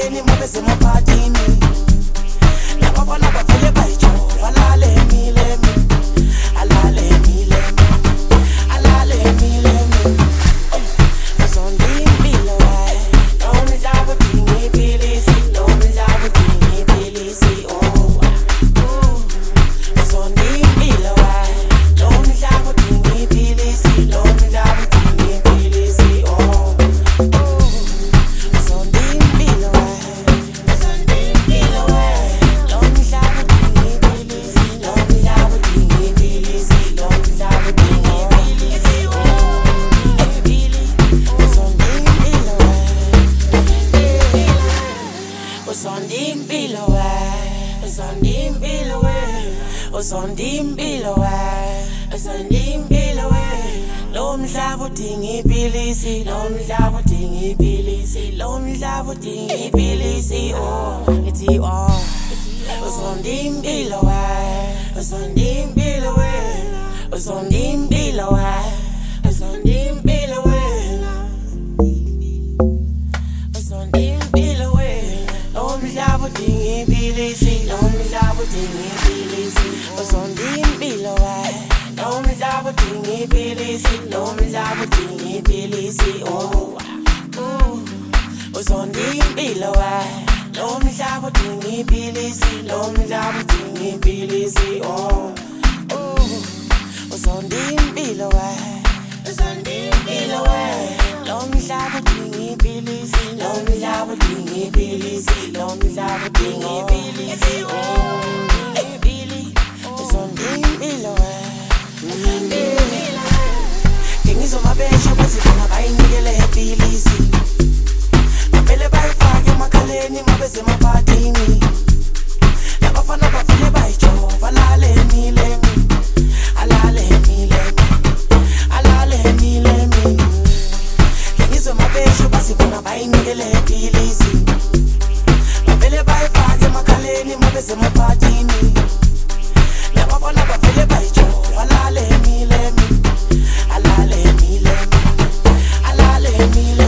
emakhaleni mabese maphathini labafana bavele bayijova alale emilemi alale emilemi alale emilemi uzondi impilo waye noma njalo dinga iphilisi noma njalo dinga iphilisi uzondi impilo waye noma njalo dinga iphilisi noma njalo dinga iphilisi Usondimpilo wae, usondimpilo wae. Lo mhlaba udinga iphilisi, lo mhlaba udinga iphilisi, lo mhlaba udinga iphilisi. Ithi usondimpilo wae, usondimpilo wae, usondimpilo wae, usondimpilo wae, usondimpilo wae. Lo mhlaba udinga iphilisi, lo mhlaba udinga iphilisi. Usondimpilo wae, noma njalo udinga iphilisi, noma njalo udinga iphilisi. Usondimpilo wae, noma njalo udinga iphilisi, noma njalo udinga iphilisi. Usondimpilo wae, usondimpilo wae, noma njalo udinga iphilisi, noma njalo udinga iphilisi, noma njalo udinga iphilisi. Ngizomabesha bazifuna bayinikele iphilisi bavele bayifake emakhaleni mabese maphathini labafana bavele bayijova alale emilemi alale emilemi alale emilemi ngizomabesha bazifuna bayinikele iphilisi bavele bayifake emakhaleni mabese maphathini labafana bavele bayijova alale emilemi alale emilemi alale emilemi